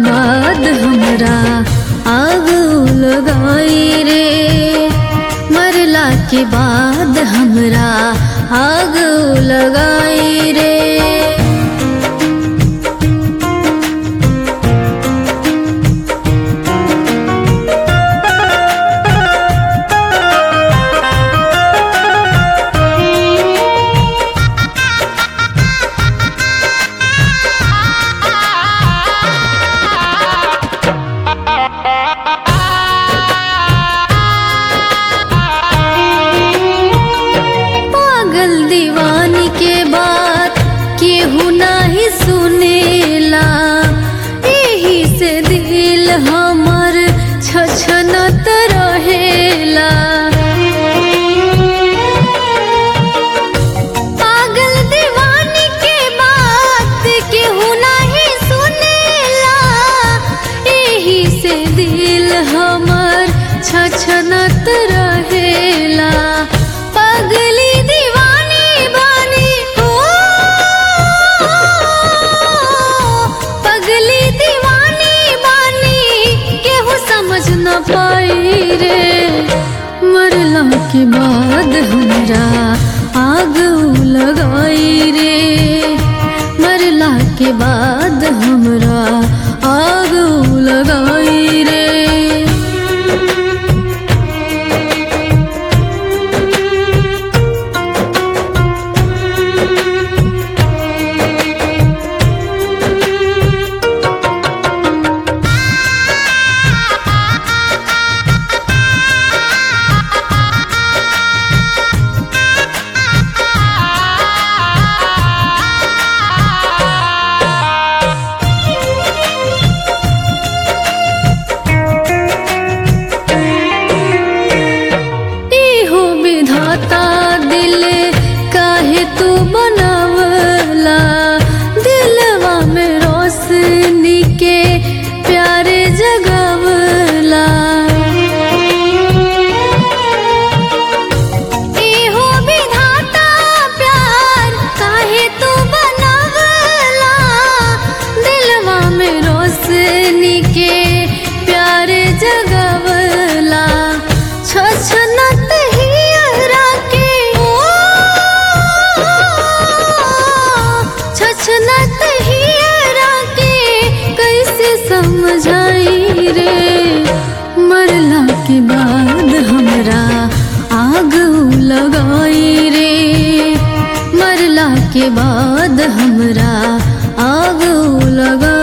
बाद हमरा आग लगाई रे, मरला के बाद हमरा आग लगाई रे। दीवानी के बात केहू नहीं सुनेला, एही से दिल हमर छछनत रहेला। पागल दीवानी के बात केहू नहीं सुनेला, एही से दिल हमर छछनत रहेला। पगली दीवानी बानी हो, पगली दीवानी बानी केहू समझ न पाई रे, मरला के बाद हमरा आग लगाई रे, मरला के बाद हमरा आग लगाई रे। दिल काहे तू बनावला, दिलवा में रोशनी के प्यारे जगावला। एहो विधाता प्यार काहे तू बनावला, दिलवा में रोशनी के प्यारे जगावला। छछनत छछनत हियरा के कैसे समझाई रे, मरला के बाद हमरा आग लगाई रे, मरला के बाद हमरा आग लगा